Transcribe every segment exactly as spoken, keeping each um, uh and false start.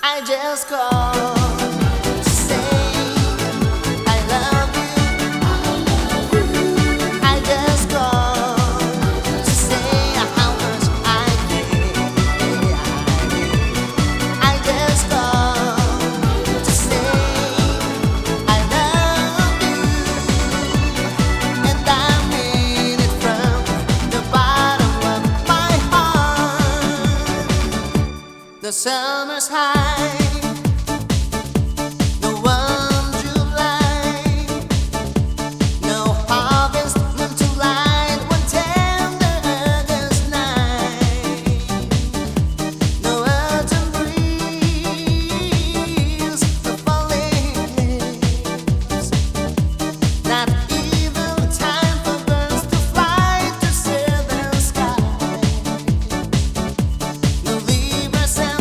I just called to say I love you. I just called to say how much I care. I just called to say I love you, and I mean it from the bottom of my heart. The summer's high. No warm July, no harvest moon to light one tender August night, no autumn breeze, no falling leaves, not even time for birds to fly to southern sky, no Libra sound.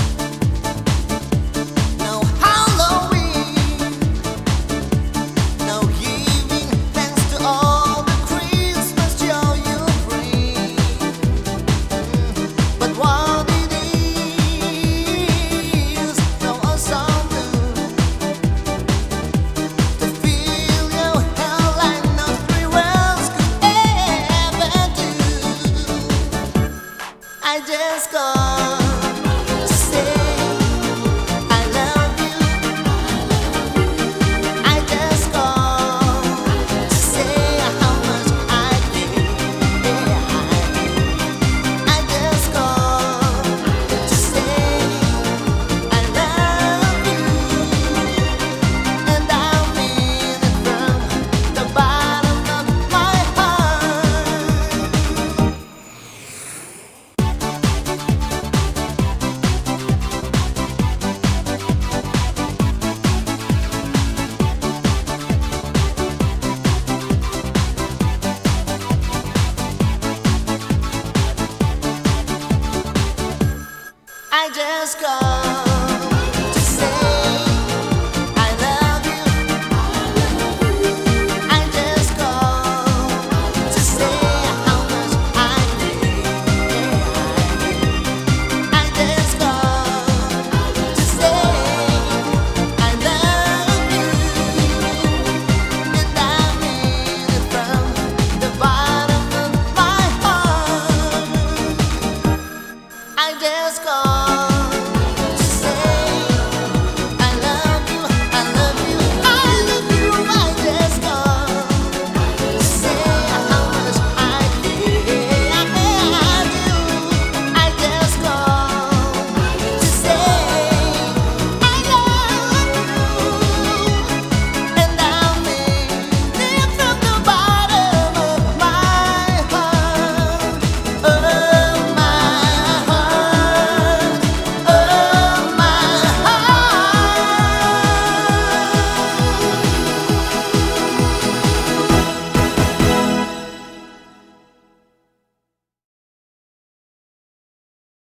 No Halloween, no giving thanks to all the Christmas joy you bring. But what it is, no awesome blue, to feel your hair like no three worlds could ever do. I just called to say I love you. I just called to say how much I care. I just called to say I love you, and I mean it from the bottom of my heart. I just called